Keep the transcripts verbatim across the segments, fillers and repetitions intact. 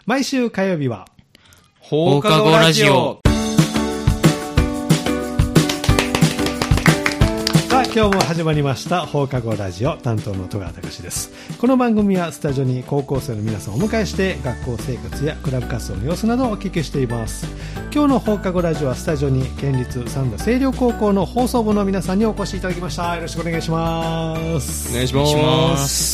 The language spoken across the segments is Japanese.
毎週火曜日は放課後ラジオ。 さあ今日も始まりました放課後ラジオ、担当の戸川隆です。この番組はスタジオに高校生の皆さんをお迎えして学校生活やクラブ活動の様子などをお聞きしています。今日の放課後ラジオはスタジオに県立三田清涼高校の放送部の皆さんにお越しいただきました。よろしくお願いします。 お願いします。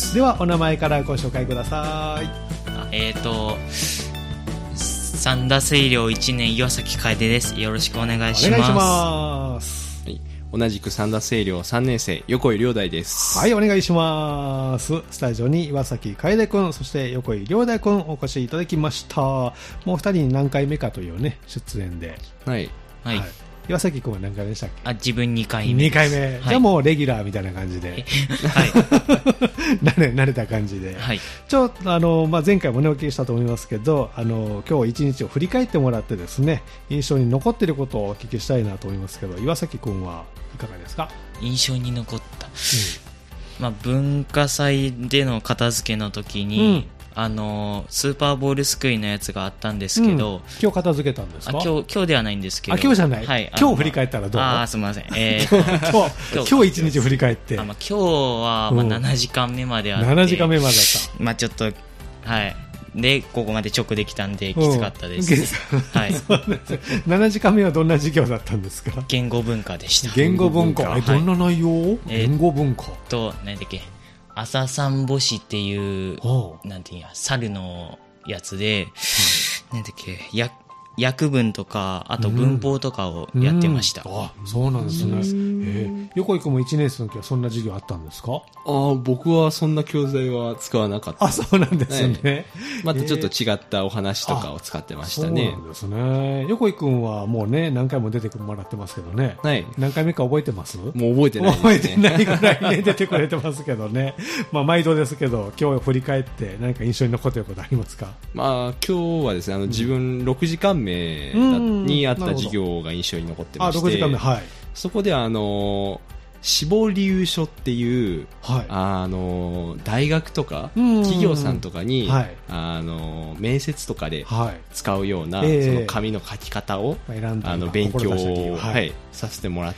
ではお名前からご紹介ください。 えーと三田清涼いちねん岩崎楓です。よろしくお願いします。 お願いします。 はい、同じく三田清涼さんねん生横井亮大です。 はい、お願いします。スタジオに岩崎楓くん、そして横井亮大くんお越しいただきました。もう二人に何回目かというね出演で、 はいはい、はい、 岩崎くんは何回目でしたっけ？ あ、自分にかいめ。 にかいめ、はい、じゃあもうレギュラーみたいな感じで、はい、慣れ慣れた感じで、はい、ちょっとあの、まあ、前回もねお聞きしたと思いますけど、あの今日一日を振り返ってもらってですね、印象に残っていることをお聞きしたいなと思いますけど、岩崎くんはいかがですか？ 印象に残った、うん、まあ、文化祭での片付けの時に、うん、あのスーパーボールすくいのやつがあったんですけど、うん、 今日片付けたんですか？ あ、今日、今日ではないんですけど、 あ、今日じゃない、はい、今日振り返ったらどう？ あ、すみません、えー、 今日今日一日振り返って、 あ、まあ、今日はまあななじかんめまであって、 ななじかんめまでだった、 まあ、ちょっとはいでここまで直できたんできつかったです、うん、はい、 ななじかんめはどんな授業だったんですか？ 言語文化でした。 言語文化、はい、どんな内容？ えー、 言語文化と何だっけ、朝三母子っていうなんていうや猿のやつで、何だっけ、や訳文とかあと文法とかをやってました。 うんうん、あ、そうなんですね。えー、横井君もいちねん生の時はそんな授業あったんですか？ あ、僕はそんな教材は使わなかった。 あ、そうなんですね。はい、 またちょっと違ったお話とかを使ってましたね。 そうなんですね。横井君はもうね何回も出てもらってますけどね。はい。何回目か覚えてます？もう覚えてないですね。 覚えてないぐらいね出てくれてますけどね。まあ毎度ですけど、今日振り返って何か印象に残っていることありますか？ まあ今日はですね、あの自分ろくじかんめだにあった授業が印象に残ってまして、あ、ろくじかんめ、はい、そこであの志望理由書っていう、はい、あの大学とか企業さんとかに、はい、あの面接とかで使うような、はい、その紙の書き方を、えー、あの勉強を、はいはい、させてもらって、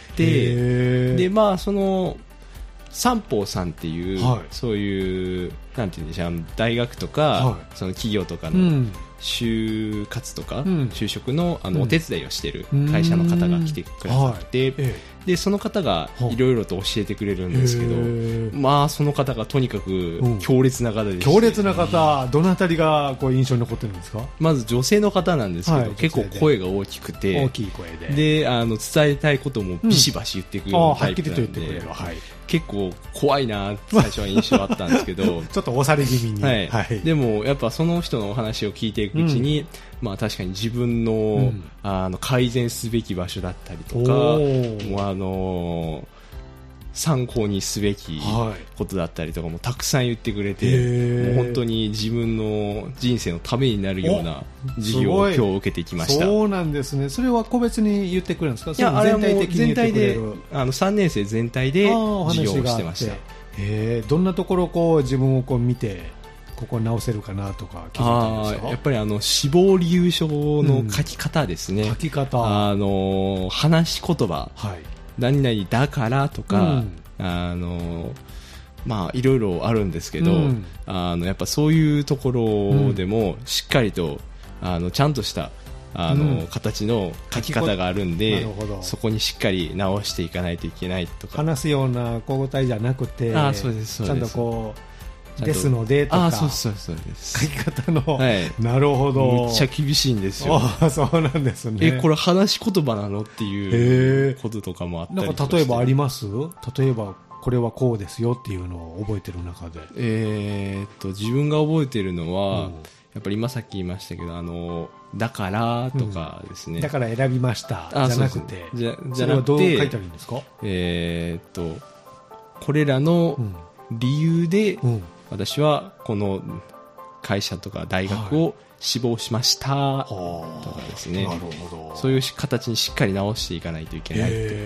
でまあその三宝さんっていう、はい、そういうなんていうんでしょう、大学とか、はい、その企業とかの就活とか、うん、就職 の, あのお手伝いをしている会社の方が来てくださって、うん、でその方がいろいろと教えてくれるんですけど、まあその方がとにかく強烈な方でして、 強烈な方、どのあたりがこう印象に残ってるんですか？ まず女性の方なんですけど、はい、結構声が大きくて、 大きい声で、 であの伝えたいこともビシバシ言っていくようなタイプなんで、うん、はっきりと言ってくれる、はい、結構怖いなって最初は印象あったんですけどちょっと押され気味に、 はいはい、でもやっぱその人のお話を聞いていくうちに、うん、まあ、確かに自分の、うん、あの改善すべき場所だったりとか、もうあの参考にすべきことだったりとかもたくさん言ってくれて、はい、もう本当に自分の人生のためになるような授業を今日受けてきました。 そうなんですね。それは個別に言ってくれるんですか？ いや、あれはもう全体で、あのさんねん生全体で授業をしてました。 へー、どんなところこう自分をこう見てここ直せるかなとか気づいたんですか？ あ、やっぱりあの志望理由書の書き方ですね、 うん、書き方、 あの話し言葉、はい、何々だからとか、うん、あのまあいろいろあるんですけど、うん、あのやっぱそういうところでもしっかりと、あのちゃんとしたあの、うん、形の書き方があるんで、そこにしっかり直していかないといけないとか、 話すような交互体じゃなくて、 あ、そうですそうです、 ちゃんとこうですのでとか、 あ、そうそうそうです、 書き方の、はい、なるほど、 めっちゃ厳しいんですよ。 あ、そうなんですね。 え、これ話し言葉なのっていうこととかもあったりとかして、 なんか例えばあります？例えばこれはこうですよっていうのを覚えてる中で、 えー、っと自分が覚えてるのは、うん、やっぱり今さっき言いましたけど、あのだからとかですね、うん、 だから選びましたじゃなくて、 じゃ、 じゃなくて、どう書いてあるんですか？ えー、っとこれらの理由で、うん、私はこの会社とか大学を志望しましたとかですね、 なるほど、 そういう形にしっかり直していかないといけないと。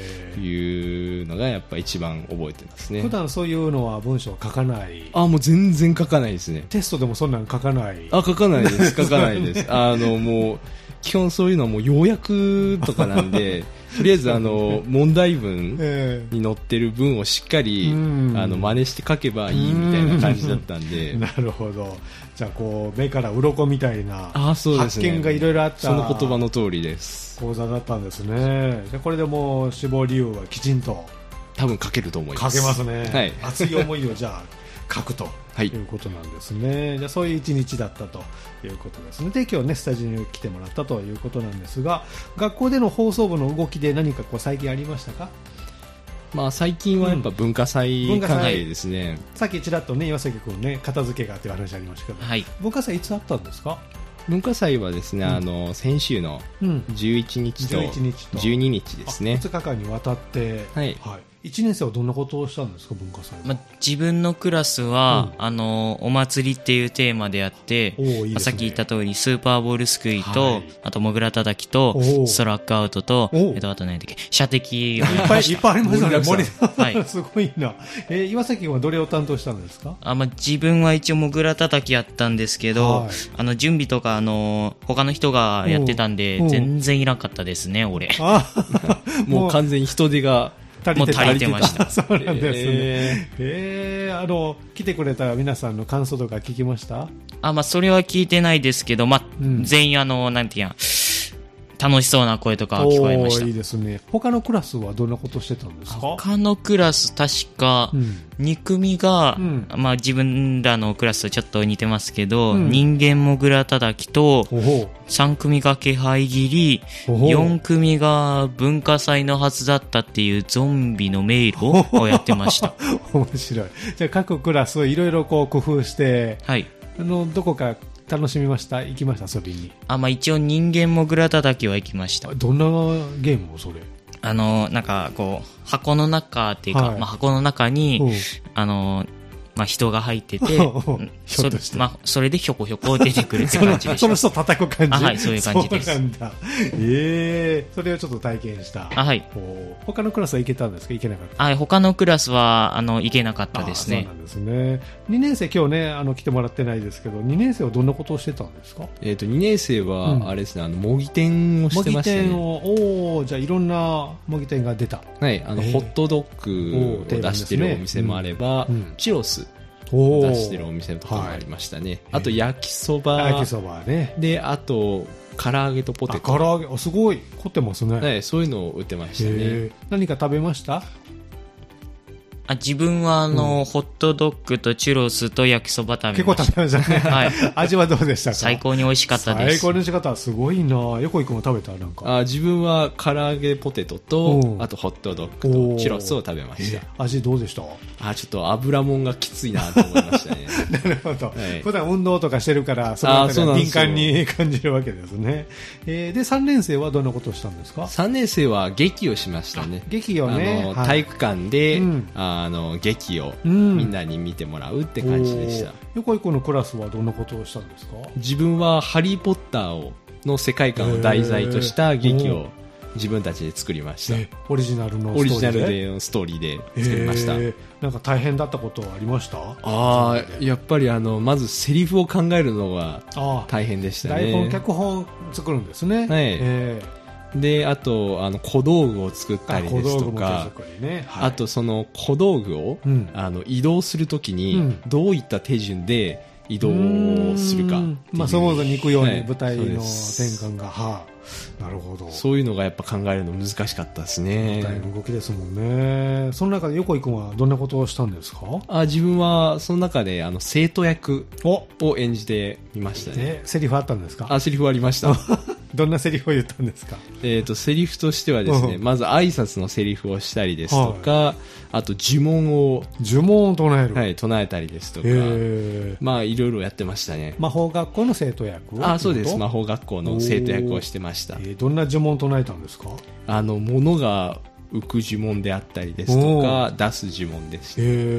いうのがやっぱ一番覚えてますね。 普段そういうのは文章書かない？ あ、もう全然書かないですね。 テストでもそんなの書かない？ あ、書かないです書かないですあのもう基本そういうのはもう要約とかなんでとりあえずあの問題文に載ってる文をしっかり、えー、あの真似して書けばいいみたいな感じだったんで。 なるほど。じゃあこう目から鱗みたいな発見がいろいろあった、 その言葉の通りです。 講座だったんですね。じゃあこれでもう志望理由はきちんと多分書けると思います。 書けますね、 はい、 熱い思いをじゃあ書くということなんですね、はい、じゃあそういう一日だったということですね。で今日ねスタジオに来てもらったということなんですが、学校での放送部の動きで何かこう最近ありましたか？ まあ、最近はやっぱ文化祭関係ですね、 うん、さっきちらっとね岩崎君ね片付けがっていう話ありましたけど、はい、文化祭いつあったんですか？ 文化祭はですね、うん、あの先週のじゅういちにちとじゅうににちですね、 ふつかかんにわたって、はいはい、いちねん生はどんなことをしたんですか？文化祭は、まあ、 自分のクラスは、うん、あのお祭りっていうテーマであって、いいですね、まあ、さっき言った通りスーパーボールすくいと、はい、あとモグラたたきとストラックアウトと、えっと、あと何だっけ射的をいっぱいいっぱいありますね。盛り、はい、すごいな。えー、岩崎君はどれを担当したんですか？ あ、まあ、自分は一応モグラたたきやったんですけど、はい、あの準備とかあの他の人がやってたんで全然いらんかったですね俺。 もう完全に人手がもう足りてました。 そうなんですね。えー、えー、あの来てくれた皆さんの感想とか聞きました？ あ、まあそれは聞いてないですけど、まあ、うん、全員あのなんていうや楽しそうな声とか聞こえました。 いいですね。他のクラスはどんなことしてたんですか？ 他のクラス確かに組が、うん、まあ、自分らのクラスとちょっと似てますけど、うん、人間モグラたたきとさん組が気配切り、よん組が文化祭のはずだったっていうゾンビの迷路をやってました。 面白い。じゃあ各クラスをいろいろこう工夫して、はい、あのどこか楽しみました？行きました？遊びに。 あ、まあ、一応人間モグラたたきは行きました。 どんなゲームそれ？ あのなんかこう箱の中っていうか、はい、まあ、箱の中に、うん、あのまあ、人が入っててそ, まあ、それでひょこひょこ出てくるって感じでした。 その人叩く感じ？ あ、はい、そういう感じです。 そうなんだ。えー、それをちょっと体験した。 あ、はい。 他のクラスは行けたんですか？行けなかった？ はい、他のクラスはあの行けなかったですね。 そうなんですね。にねん生今日ねあの来てもらってないですけど、にねん生はどんなことをしてたんですか？ えーと、にねん生はあれですね、うん、あの模擬店をしてましたね。 模擬店を、おー、じゃあいろんな模擬店が出た。 はい、あの、えー、ホットドッグを出してるお店もあれば、うんうん、チュロス出してるお店とかもありましたね、はい、あと焼きそば、 焼きそばね、 であと唐揚げとポテト、 あ、唐揚げ、すごい凝ってますね、 はい、そういうのを売ってましたね。 何か食べました？ あ、自分はあの、うん、ホットドッグとチュロスと焼きそば食べました。 結構食べましたね。はい。味はどうでしたか？ 最高に美味しかったです。 最高に美味しかった。すごいな。横井くんも食べた？なんか。 あ、自分は唐揚げポテトと、あとホットドッグとチュロスを食べました。 味どうでした？ あ、ちょっと油もんがきついなと思いましたね。 なるほど、はい。普段運動とかしてるから、そのあたりは敏感に感じるわけですね。えー、で、さんねん生はどんなことをしたんですか？ さんねん生は劇をしましたね。 劇をね。 あの、はい、体育館で、うん、あの、劇ををみんなに見てもらうって感じでした。 横井君のクラスはどんなことをしたんですか？ 自分はハリーポッターをの世界観を題材とした劇を自分たちで作りました。 オリジナルのストーリーで？ オリジナルでのストーリーで作りました。 なんか大変だったことはありました？ ああ、やっぱりあのまずセリフを考えるのが大変でしたね。 台本脚本作るんですね。 はい、えーで、あとあの小道具を作ったりですとか、あ, ね、はい、あとその小道具を、うん、あの移動するときにどういった手順で移動するか、うん、 まあ、そのままに行くように舞台の転換が、はあ、なるほど。 そういうのがやっぱ考えるの難しかったですね。 舞台の動きですもんね。その中で横井君はどんなことをしたんですか？ あ、自分はその中であの生徒役を演じてみましたね。 セリフあったんですか？ あ、セリフありました。 どんなセリフを言ったんですか？ えーと、セリフとしてはですね、うん、まず挨拶のセリフをしたりですとか、はい、あと呪文を呪文を唱える、 はい、唱えたりですとか、まあいろいろやってましたね。 魔法学校の生徒役を？ あ、そうです。魔法学校の生徒役をしてました。 えー、どんな呪文を唱えたんですか？ あの物が浮く呪文であったりですとか出す呪文です、 えー、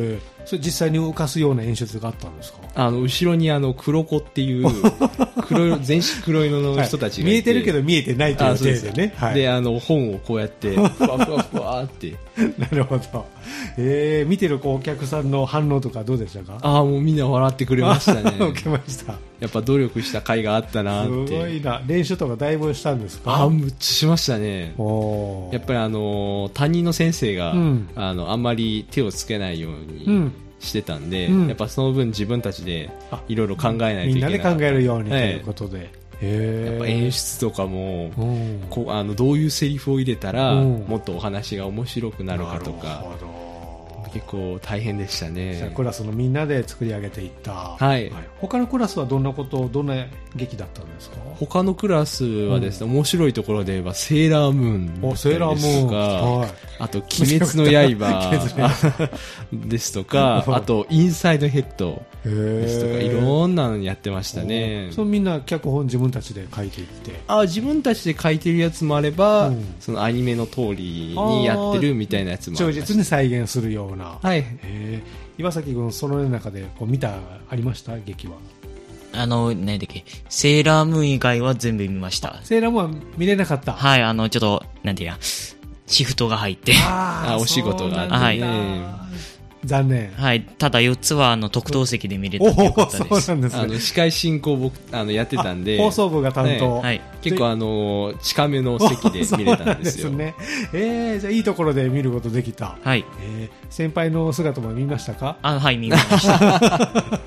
それ実際に浮かすような演出があったんですか？ あの後ろにあの黒子っていう黒色全身黒色の人たちがいて、はい、 見えてるけど見えてないという体でね。 はい、であの本をこうやってふわふわふわってなるほど。えー、見てるこうお客さんの反応とかどうでしたか？ ああもうみんな笑ってくれましたね。 受けました。 やっぱ努力した甲斐があったなって。 すごいな。練習とかだいぶしたんですか？ あむっちゃしましたね。やっぱりあの担任の先生が、うん、あのあんまり手をつけないように、うんしてたんで、うん、やっぱその分自分たちでいろいろ考えないといけない。 みんなで考えるようにということで、はい、 へやっぱ演出とかもこうあのどういうセリフを入れたらもっとお話が面白くなるかとか結構大変でしたね。 じゃあクラスのみんなで作り上げていった、 はいはい、 他のクラスはどんなことどんな劇だったんですか？ 他のクラスはですね、うん、面白いところで言えばセーラームーンですとか、はい、あと鬼滅の刃ですとかあとインサイドヘッドですとかいろんなのやってましたね。 そのみんな脚本自分たちで書いていってあ自分たちで書いてるやつもあれば、うん、そのアニメの通りにやってるみたいなやつもありました。 忠実に再現するような、 はい、 へ岩崎君その中でこう見たありました劇は？ あの何だっけセーラームーン以外は全部見ました。 セーラームーンは見れなかった？ はいあのちょっとなんていうやシフトが入ってああお仕事があって、ね、 はい残念。 はい。ただよっつはあの特等席で見れたってよかったです。 そうなんですね。 あの司会進行僕あのやってたんで放送部が担当、 はいはい、 結構あの近めの席で見れたんですよ。 そうなんですね。えー、じゃあいいところで見ることできた。 はい。 えー、先輩の姿も見ましたか？ あはい見ました。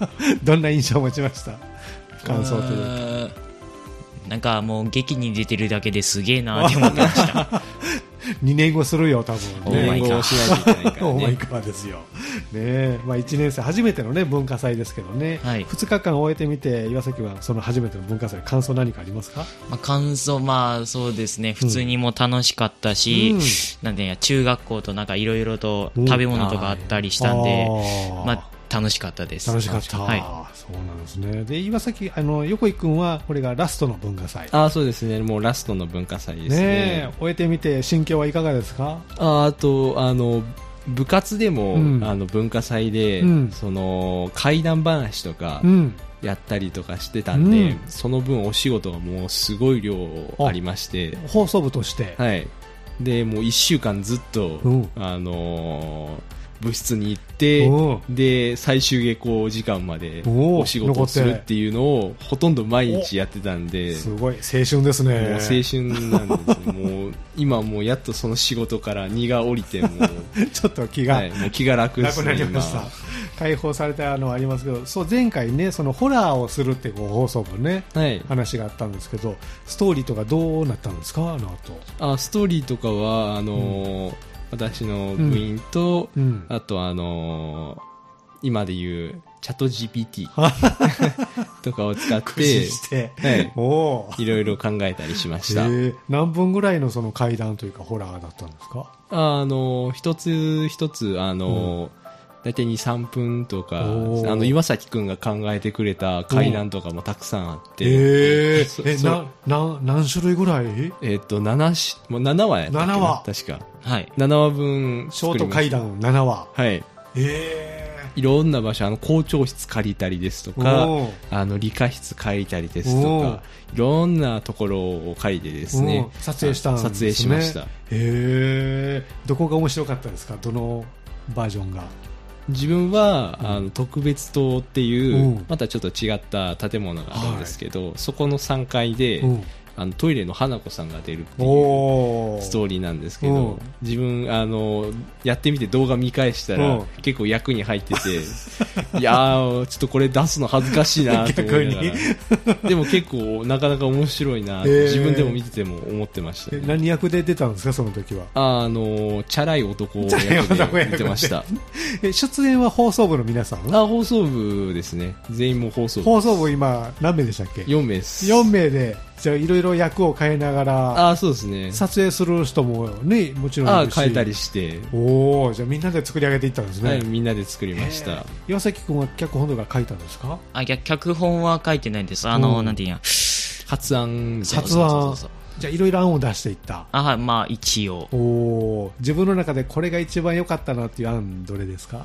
どんな印象を持ちました？感想というか。 なんかもう劇に出てるだけですげえなって思ってました。 にねんごするよ多分ね。にねんごしないといけないからね。 オーマイカーですよ。ねまあいちねん生初めてのね文化祭ですけどね。はい、ふつかかん終えてみて岩崎はその初めての文化祭感想何かありますか？ まあ感想まあそうですね普通にも楽しかったし、うん、なんでや中学校となんかいろいろと食べ物とかあったりしたんで、うん、まあ楽しかったです。 楽しかった。はい。そうなんですね。で岩崎あの横井君はこれがラストの文化祭。 あそうですね。もうラストの文化祭ですね。 ね終えてみて心境はいかがですか？ ああとあの部活でも、うん、あの文化祭で、うん、その怪談話とか、うんやったりとかしてたんで、うん、その分お仕事がもうすごい量ありまして、 放送部としてはいでもういっしゅうかんずっと、うん、あのー部室に行ってで最終下校時間までお仕事をするっていうのをほとんど毎日やってたんですごい青春ですね。 もう青春なんですもう今もうやっとその仕事から荷が下りてもちょっと気が、 はい、もう気が楽ですね。 楽になりました解放されたのはありますけどそう前回ねそのホラーをするってこう放送部ね、はい、話があったんですけどストーリーとかどうなったんですか？あの後あストーリーとかはあのーうん私の部員と、うんうん、あとあのー、今でいうチャット ジーピーティー とかを使ってして、 はい、おいろいろ考えたりしました。 何分ぐらいのその怪談というかホラーだったんですか？ あのー、一つ一つあのーうん大体に、さんぷんとか、あの、岩崎くんが考えてくれた怪談とかもたくさんあって。 えー、え、な、な、何種類ぐらいえっと、ななし、もうななわやったっけな。ななわ。確か。はい。ななわぶん。 ショート怪談ななわ。 はい。えー。いろんな場所、あの、校長室借りたりですとか、あの、理科室借りたりですとか、いろんなところを借りてですね。 撮影したんですね。 撮影しました。へえー。どこが面白かったですか？どのバージョンが。 自分は、うん、あの特別棟っていう、うん、またちょっと違った建物があるんですけど、はい、そこのさんがいで、うん、あのトイレの花子さんが出るっていうストーリーなんですけど、自分あのやってみて動画見返したら結構役に入ってていやーちょっとこれ出すの恥ずかしいなと思いながらでも結構なかなか面白いなって自分でも見てても思ってました、ね、 何役で出たんですかその時は？ あ、あのチャラい男役で出てました出演は放送部の皆さん？ あ、放送部ですね。全員も放送部。 放送部今何名でしたっけ？ よんめいです。 よんめいでじゃあいろいろ役を変えながら、 あ、そうですね。 撮影する人もね、もちろんいるし、 あ、変えたりして、 おお、じゃあみんなで作り上げていったんですね。 はい、みんなで作りました。 岩崎君は脚本とか書いたんですか？ あ、脚本は書いてないです。あの、なんていうんや、 発案、 発案。じゃあいろいろ案を出していった。 あ、はい、まあ一応。 おお、自分の中でこれが一番良かったなっていう案どれですか？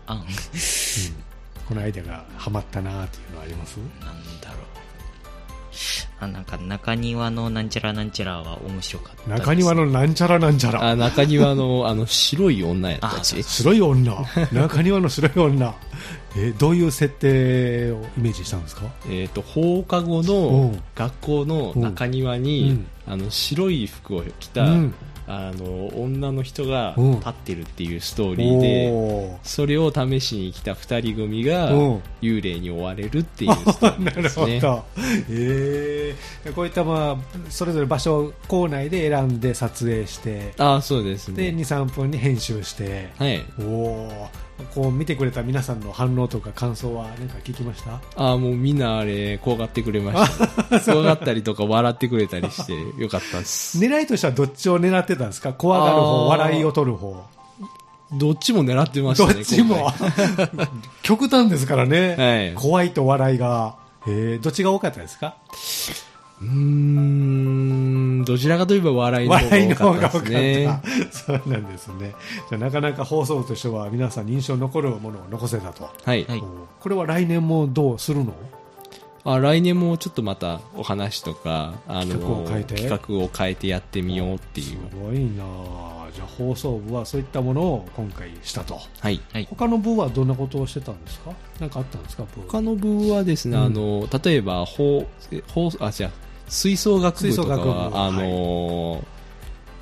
あ、うん、 このアイデアがハマったなっていうのはあります？ なんだろう。あ、なんか中庭のなんちゃらなんちゃらは面白かったです。 中庭のなんちゃらなんちゃら。 あ、中庭のあの白い女やったっけ？ 白い女。中庭の白い女。えー、どういう設定をイメージしたんですか？ えっと、放課後の学校の中庭に、うん、あの白い服を着た、うん、あの女の人が立ってるっていうストーリーで、うん、それを試しに来た二人組が幽霊に追われるっていうストーリーですね。 なるほど。えー、こういったまあそれぞれ場所を校内で選んで撮影して、 あ、そうですね。 でに、さんぷんに編集して、 はい。 おお。こう見てくれた皆さんの反応とか感想は何か聞きました？ ああ、もうみんなあれ怖がってくれました怖がったりとか笑ってくれたりしてよかったです。 狙いとしてはどっちを狙ってたんですか？怖がる方、笑いを取る方。 どっちも狙ってましたね。 どっちも極端ですからね、はい、怖いと笑いが、えー、どっちが多かったですか？ うーん、どちらかといえば笑いの方が多かったですね。 そうなんですね。じゃあなかなか放送部としては皆さんに印象に残るものを残せたと。 はい。 これは来年もどうするの？ あ、来年もちょっとまたお話とか、あの、 企画を変えて企画を変えてやってみようっていう。すごいな。じゃあ放送部はそういったものを今回したと。 はい。 他の部はどんなことをしてたんですか？何かあったんですか？部他の部はですね、うん、あの、例えば、放、放、あ、違う。吹奏楽部とかはあのーはい、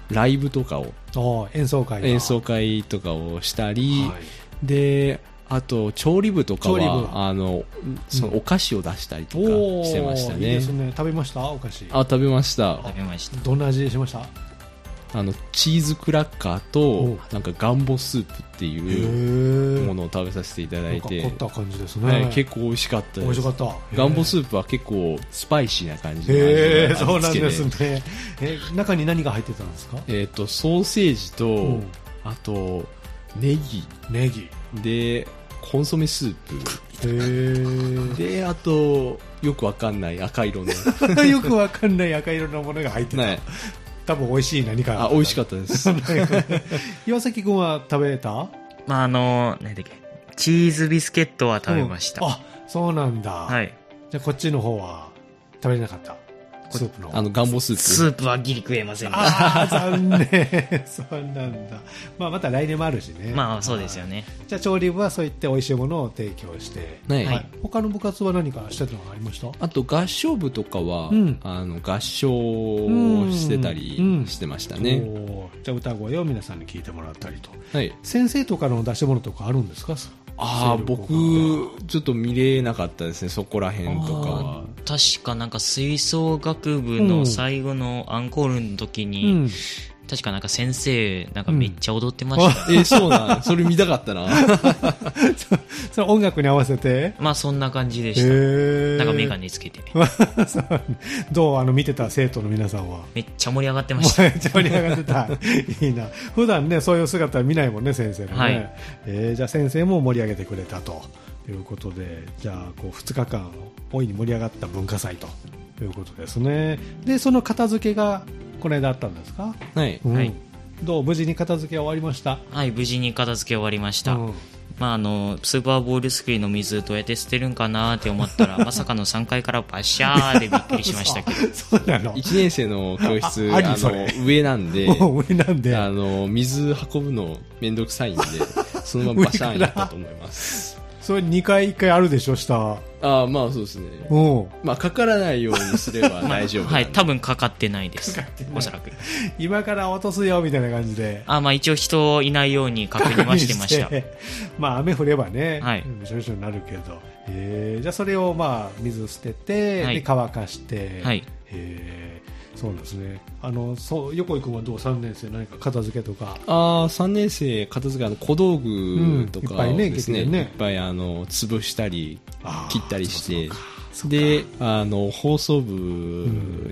ライブとかを演奏会演奏会とかをしたり、はい、であと調理部とかはあのそのお菓子を出したりとかしてましたね。うん、いいですね。食べました？お菓子。 あ、食べました。 食べました。 どんな味でしました？ あのチーズクラッカーとなんかガンボスープっていうものを食べさせていただいて、 なんか凝った感じですね。 はい、結構美味しかったです。 美味しかった。 ガンボスープは結構スパイシーな感じの味がそうなんですね。え、中に何が入ってたんですか？ えっとソーセージと、うん、あとネギネギでコンソメスープへで、あとよくわかんない赤色のよくわかんない赤色のものが入ってた、ね、多分美味しい何か。 あ、美味しかったです岩崎君は食べた？ まあ、あの何だっけ、チーズビスケットは食べました。 うん、あ、そうなんだ。 はい。 じゃあこっちの方は食べれなかった？スープのあのガンボスープスープはギリ食えませんね。 ああ、残念そうなんだ。まあまた来年もあるしね。 まあそうですよね。 じゃあ調理部はそういって美味しいものを提供して、 はい、はい、 他の部活は何かしてたのがありました？ あと合唱部とかは、うん、あの合唱をしてたりしてましたね。うんうん、 じゃあ歌声を皆さんに聞いてもらったりと、 はい、 先生とかの出し物とかあるんですか？ ああ、僕ちょっと見れなかったですね、そこら辺とかは。 確かなんか吹奏楽部の最後のアンコールの時に、うん、確かなんか先生なんかめっちゃ踊ってました、 ね。うん、えー、そうなん、それ見たかったな。 そ, その音楽に合わせて、 まあそんな感じでした。なんかメガネつけて。 どう、あの見てた生徒の皆さんは？ めっちゃ盛り上がってました。 めっちゃ盛り上がってた。いいな。普段ねそういう姿は見ないもんね、先生のね。はい、えー、じゃあ先生も盛り上げてくれたということで、じゃあこうふつかかん大いに盛り上がった文化祭ということですね。でその片付けがこの間あったんですか？ はい、 うん、 はい。 どう、無事に片付け終わりました？ はい、無事に片付け終わりました。うん、まあ、あのスーパーボールすくいの水どうやって捨てるんかなって思ったらまさかのさんかいからバシャーでびっくりしましたけどそうなの。 いちねん生の教室 あ, あの上なんで上なんであの水運ぶのめんどくさいんでそのままバシャーンやったと思いますそれにかいいっかいあるでしょ、下。 ああ、まあそうですね。まあかからないようにすれば大丈夫、 まあ、はい、多分かかってないです。おそらく。 今から落とすよみたいな感じで。 あ、まあ一応人いないように確認はしてました。 まあ雨降ればね、 はい、 びしょびしょになるけど。えー、じゃあそれをまあ水捨てて、はい、で乾かして。 はい。 えーそうですね。あの、そう、横井君はどうさんねん生何か片付けとか。 ああ、さんねん生片付けの小道具とかをですね、 うん、いっぱいね、 いっぱいあの潰したり切ったりして、で、あの放送部、うん、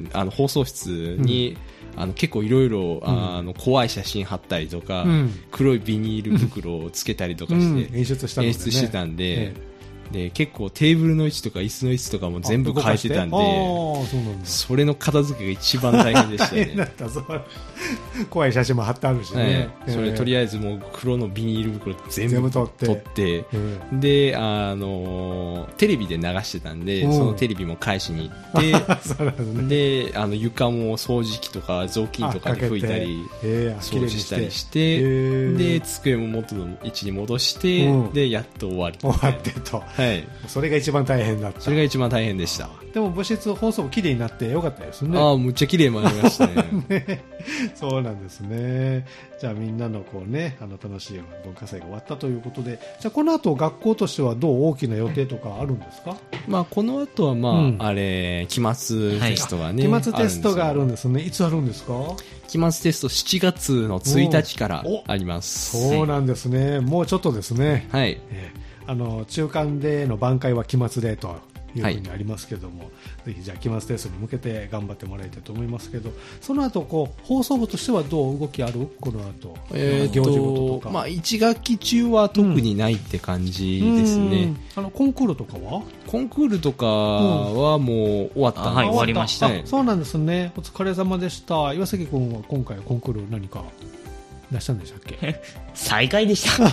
あの放送室に、うん、あの結構いろいろあの怖い写真貼ったりとか、うん、黒いビニール袋をつけたりとかして、 うん、演出したんで、ね、 演出してたんで。ええで結構テーブルの位置とか椅子の位置とかも全部変えてたんで、 そうなんだ、 それの片付けが一番大変でしたね。 だったそう怖い写真も貼ってあるしね、はい、 えー、それとりあえずもう黒のビニール袋全部取って、取って、 えー、で、あのー、テレビで流してたんで、そのテレビも返しに行ってで、あの床も掃除機とか雑巾とかで拭いたり、えー、掃除したりして、えー、で机も元の位置に戻して、うん、でやっと終わり、 終わってと、 はい、 それが一番大変だった。 それが一番大変でした。 でも部室放送部綺麗になってよかったですね。 ああ、むっちゃ綺麗になりましたね。 ね、そうなんですね。じゃあみんなのこうね、あの楽しい文化祭が終わったということで、じゃあこの後学校としてはどう大きな予定とかあるんですか？ まあこの後はまあ、うん、あれ期末テストがね、 はい、期末テストがあるんですね。いつあるんですか？ 期末テストしちがつのついたちからあります。 そうなんですね。もうちょっとですね。 はい。 えー、あの中間での挽回は期末でというふうにありますけども、はい、ぜひじゃあ期末テストに向けて頑張ってもらいたいと思いますけど、その後こう放送部としてはどう動きある？この後、 えー、行事事とか、まあ、いち学期中は特にないって感じですね。うん、 あのコンクールとかはコンクールとかはもう終わったんです、うん、 はい、終わりました。 そうなんですね。お疲れ様でした。岩崎君は今回コンクール何か出したんでしたっけ？ 最下位でした。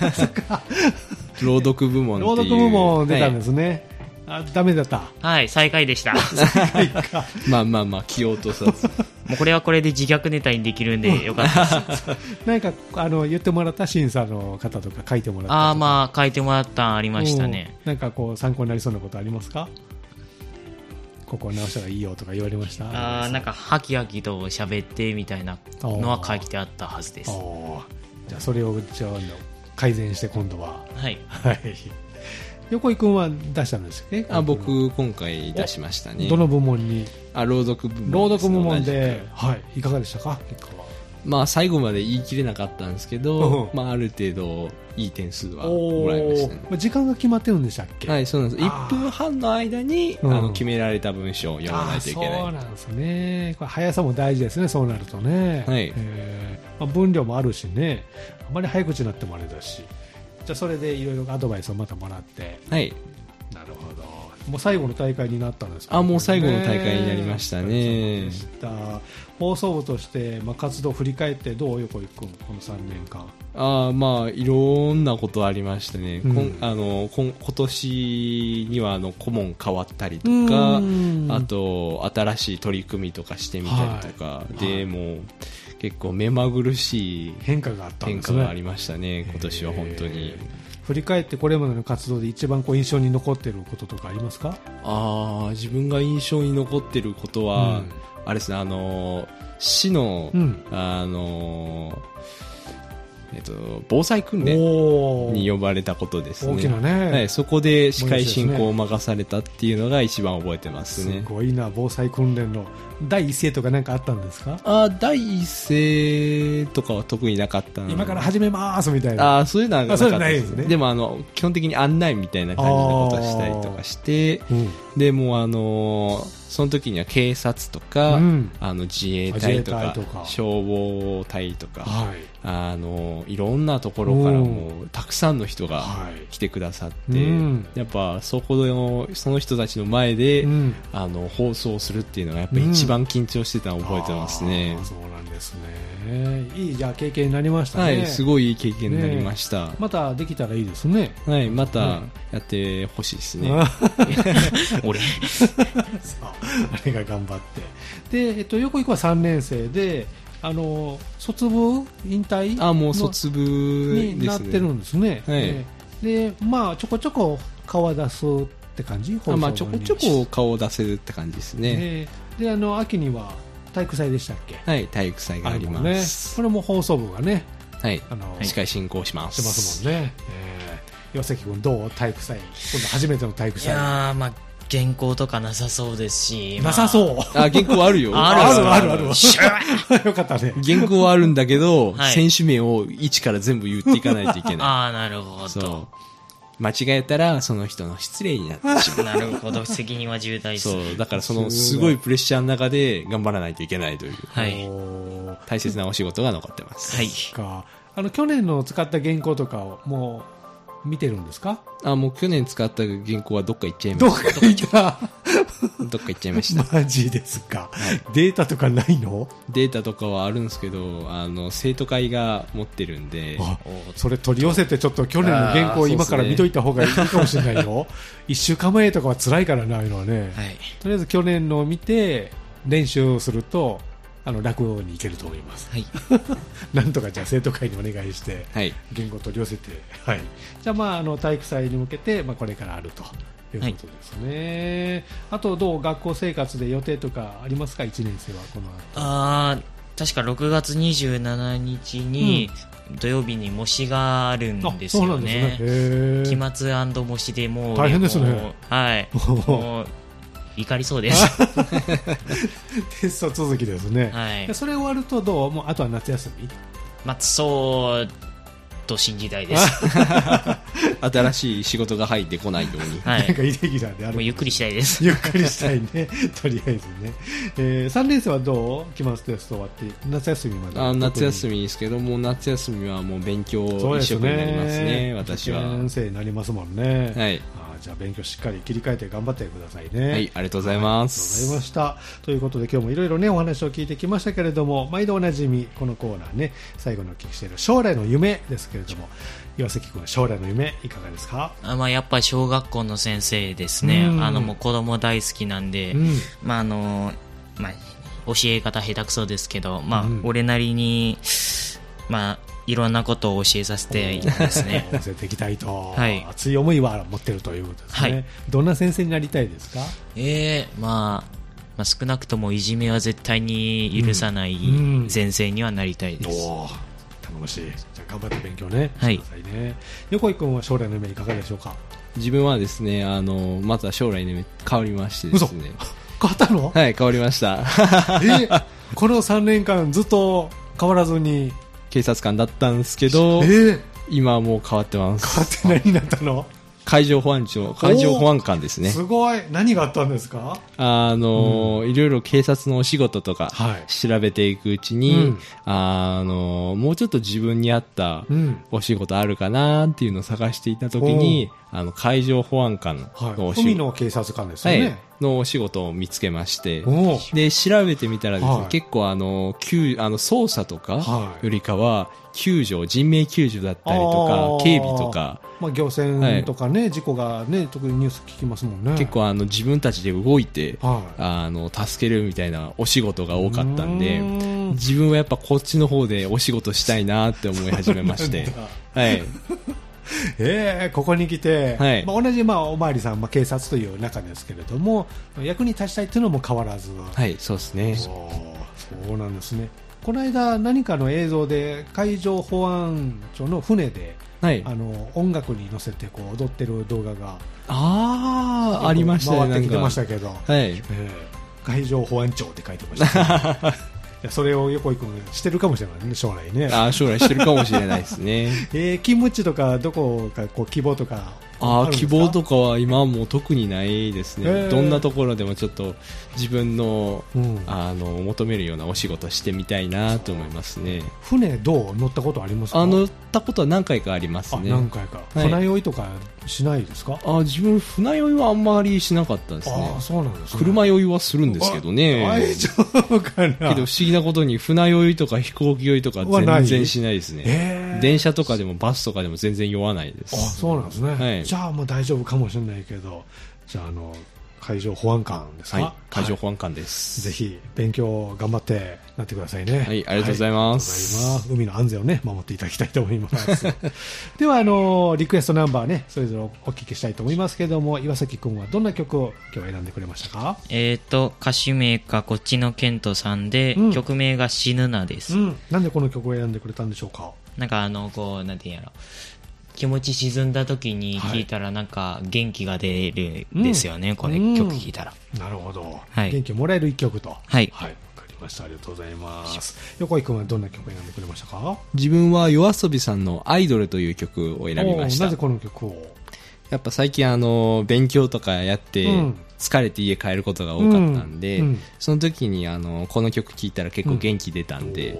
朗読部門っていう朗読部門出たんですね。はい、あ、ダメだった。 はい、最下位でした。 まあまあまあ気を落とさず。 もうこれはこれで自虐ネタにできるんでよかったです。 何かあの言ってもらった審査の方とか書いてもらったとか。 ああ、まあ書いてもらったありましたね。 なんかこう参考になりそうなことありますか？ここ直したらいいよとか言われました？ ああ、なんかハキハキと喋ってみたいなのは書いてあったはずです。 じゃあそれをじゃあ改善して今度は。 はい。 はい。横井君は出したんですよね？ あ、僕今回出しましたね。 どの部門に？ あ、朗読部門。 朗読部門で、はい、いかがでしたか？結果は。 まあ最後まで言い切れなかったんですけど、まあある程度いい点数はもらいましたね。 時間が決まってるんでしたっけ？ はい、そうなんです。いっぷんはんの間に、うん、あの決められた文章を読まないといけない。 そうなんですね。これ速さも大事ですね。そうなるとね。 はい。 えー、まあ、分量もあるしね。あまり早口になってもあれだし。じゃあそれでいろいろアドバイスをまたもらって。 はい。 なるほど。もう最後の大会になったんですか、ね、 あ、もう最後の大会になりましたね。 でした。放送部として、まあ、活動を振り返ってどう横井君このさんねんかん。 あ、まあいろんなことありましたね。うん、こんあのこん今年にはあの顧問変わったりとか、あと新しい取り組みとかしてみたりとか、はい、で、はい、もう結構目まぐるしい変化があったんですね。 変化がありましたね。今年は本当に。 振り返ってこれまでの活動で一番こう印象に残っていることとかありますか？ あ、自分が印象に残っていることは、うん、あれですね、あの市の、うん、あのえっと、防災訓練に呼ばれたことですね。 大きなね、 はい、そこで司会進行を任されたっていうのが一番覚えてますね。 すごいな。防災訓練の第一声とか何かあったんですか？ あ、第一声とかは特になかったの。 今から始めますみたいな。 あ、そういうのはなかったですね。でもあの基本的に案内みたいな感じのことをしたりとかして、うん、でもあのその時には警察とか、うん、あの自衛隊と か, とか消防隊とか、はい、あのいろんなところからもたくさんの人が来てくださって、うん、やっぱそこのその人たちの前で、うん、あの放送するっていうのがやっぱ一番緊張してたのを覚えてますね。 うん、そうなんですね。いいじゃあ経験になりましたね。 はい、すごいいい経験になりました。 ね、またできたらいいですね。 はい、またやってほしいですね。 俺あれが頑張って。で、えっと、横井君はさんねん生で、あの卒部引退あ、もう卒部になってるんですね。 はい、 で、まあちょこちょこ顔出すって感じ？ あ、まあちょこちょこ顔出せるって感じですね。 で、であの秋には体育祭でしたっけ？ はい、体育祭があります。 ね、これも放送部がね、 はい、あの司会進行します。 してますもんね。えー、岩崎君どう？体育祭、今度初めての体育祭。 いやー、まあ原稿とかなさそうですし、 なさそう。 あ、原稿あるよ。 あるあるあるある。よかったね。 原稿はあるんだけど、はい、選手名を一から全部言っていかないといけない。 ああ、なるほど。 そう。間違えたらその人の失礼になってしまう。 なるほど。責任は重大です。 そう。だからそのすごいプレッシャーの中で頑張らないといけないという。 はい。 大切なお仕事が残ってます。 はい。 か。あの去年の使った原稿とかをもう見てるんですか？ あ、もう去年使った原稿はどっか行っちゃいました。 どっか行ったどっか行っちゃいました。 マジですか、はい、データとかないの？ データとかはあるんですけど、あの生徒会が持ってるんで、 あ、それ取り寄せてちょっと去年の原稿を今から見といた方がいいかもしれないよ。いっしゅうかんまえとかは辛いからね、ああいうのはね、はい、とりあえず去年のを見て練習するとあの落語に行けると思います、はい、なんとかじゃあ生徒会にお願いして、はい、原稿取り寄せて、はい、じゃあ、まあ、あの体育祭に向けて、まあ、これからあるということですね、はい、あとどう学校生活で予定とかありますか？いちねん生はこの後。 あ確かろくがつにじゅうしちにちに、うん、土曜日に模試があるんですよね。期末&模試でもう大変ですね。 はいもう怒りそうですテスト続きですね、 はい、 それ終わるとどう？もうあとは夏休み？ まあ、そうと信じたいです新しい仕事が入ってこないように、 はい、なんかイレギュラーである。 もうゆっくりしたいです。 ゆっくりしたいねとりあえずね、えー、さんねん生はどう？期末テスト終わって夏休みまで。 あ、夏休みですけども、夏休みはもう勉強一生になりますね。私は先生になりますもんね。 はい。 あ、じゃあ勉強しっかり切り替えて頑張ってくださいね。 はい、ありがとうございます。 ありがとうございました。ということで今日もいろいろねお話を聞いてきましたけれども、毎度おなじみこのコーナーね、最後にお聞きしている将来の夢ですけれども、岩崎君は将来の夢いかがですか？ あ、まあ、やっぱり小学校の先生ですね。あのもう子供大好きなんで、うん、まああのまあ、教え方下手くそですけど、まあ、うん、俺なりに、まあ、いろんなことを教えさせていますね。 教えていきたいと、 はい、 熱い思いは持っているということですね、はい、どんな先生になりたいですか？ えーまあまあ、少なくともいじめは絶対に許さない先生にはなりたいです、うんうん、 お頼もしい。じゃあ頑張って勉強ね、 はい、 してくださいね。横井君は将来の夢いかがでしょうか？ 自分はですね、あのまずは将来の夢変わりましてですね。 変わったの？ はい、変わりました。 えこのさんねんかんずっと変わらずに警察官だったんですけど、え今はもう変わってます。 変わって何になったの？ 海上保安庁、海上保安官ですね。 すごい。何があったんですか？ あの、うん、いろいろ警察のお仕事とか調べていくうちに、はいうん、あのもうちょっと自分に合ったお仕事あるかなっていうのを探していたときに、うん、あの海上保安官のお仕事、はい、 海の警察官ですよね、はい、 のお仕事を見つけまして、で調べてみたらですね、はい、結構あの救あの捜査とかよりかは救助、人命救助だったりとか警備とか、 まあ、漁船とかね、はい、事故がね特にニュース聞きますもんね。 結構あの自分たちで動いて、はい、あの助けるみたいなお仕事が多かったんで、ん自分はやっぱこっちの方でお仕事したいなって思い始めましてはいえー、ここに来て、はいまあ、同じ、まあ、おまわりさん、まあ、警察という中ですけれども役に立ちたいというのも変わらず。 はいそうですね。 そうなんですね。この間何かの映像で海上保安庁の船で、はい、あの音楽に乗せてこう踊ってる動画があありましたね。 回ってきてましたけど、 はいえー、海上保安庁って書いてました、ね、いやそれを横井君してるかもしれないね将来ね。 あ将来してるかもしれないですね、 えー、勤務地とかどこかこう希望とかあ希望とかは今はもう特にないですね、えー、どんなところでもちょっと自分の、うん、あの求めるようなお仕事してみたいなと思いますね。 船どう乗ったことありますか？ あ乗ったことは何回かありますね。 何回か、はい、船酔いとかしないですか？ あ自分船酔いはあんまりしなかったですね。 あそうなんですね。 車酔いはするんですけどね。 大丈夫かな。けど不思議なことに船酔いとか飛行機酔いとか全然しないですね、えー、電車とかでもバスとかでも全然酔わないです。 あそうなんですね、 はい、 じゃあもう大丈夫かもしれないけど、じゃああの海上保安官ですか？ はい、海上保安官です、 はい、ぜひ勉強頑張ってなってくださいね。 はい、ありがとうございます、 はい、海の安全をね守っていただきたいと思いますではあのリクエストナンバーねそれぞれお聞きしたいと思いますけれども、岩崎君はどんな曲を今日選んでくれましたか？ えーと歌手名がこっちのケントさんで、うん、曲名が死ぬなです、うん、 なんでこの曲を選んでくれたんでしょうか？ なんかあのこうなんていうんやろ、気持ち沈んだ時に聴いたらなんか元気が出るんですよね、うん、これ曲聴いたら、 うん、なるほど、 はい、 元気をもらえる一曲と。 はい、 はい、わかりました。ありがとうございます。横井君はどんな曲を選んでくれましたか？ 自分はYOASOBIさんのアイドルという曲を選びました。 なぜこの曲を？ やっぱ最近あの勉強とかやって疲れて家帰ることが多かったんで、うんうん、その時にあのこの曲聴いたら結構元気出たんで、うん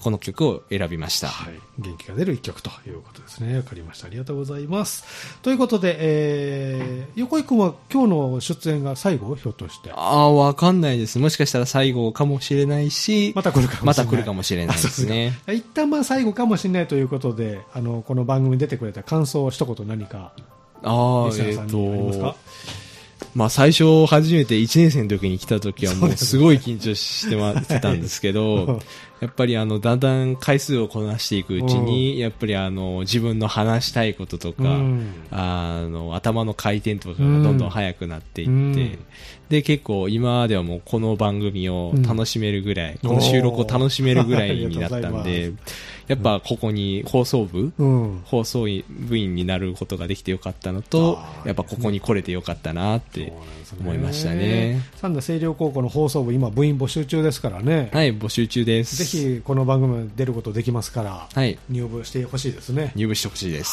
この曲を選びました。 はい。元気が出る一曲ということですね。わかりました。ありがとうございます。ということで、えー、横井くんは今日の出演が最後ひょっとして。 ああ、わかんないです。もしかしたら最後かもしれないし、 また来るかもしれない。 また来るかもしれないですね。 一旦まあ最後かもしれないということで、あの、この番組に出てくれた感想を一言何か、 ああ、 リスナーさんにありますか？ まあ最初初めていちねん生の時に来た時はもうすごい緊張してまってたんですけど、やっぱりあのだんだん回数をこなしていくうちに、やっぱりあの自分の話したいこととか、あの頭の回転とかがどんどん速くなっていって、で結構今ではもうこの番組を楽しめるぐらい、この収録を楽しめるぐらいになったんで、やっぱここに放送部、放送部員になることができてよかったのと、やっぱここに来れてよかったなって思いましたね。 三田清涼高校の放送部、今部員募集中ですからね。 はい、募集中です。 ぜひこの番組に出ることできますから、 はい、 入部してほしいですね。 入部してほしいです。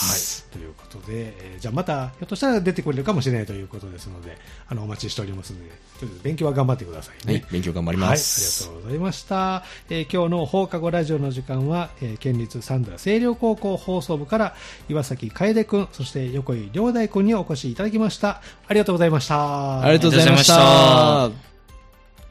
はい、ということで、えー、じゃあまたひょっとしたら出てくれるかもしれないということですので、あのお待ちしておりますので、とりあえず勉強は頑張ってくださいね。 はい、勉強頑張ります。 はい、ありがとうございました。えー、今日の放課後ラジオの時間は、えー、県立三田清涼高校放送部から岩崎楓くん、そして横井良大くんにお越しいただきました。ありがとうございました。 ありがとうございました。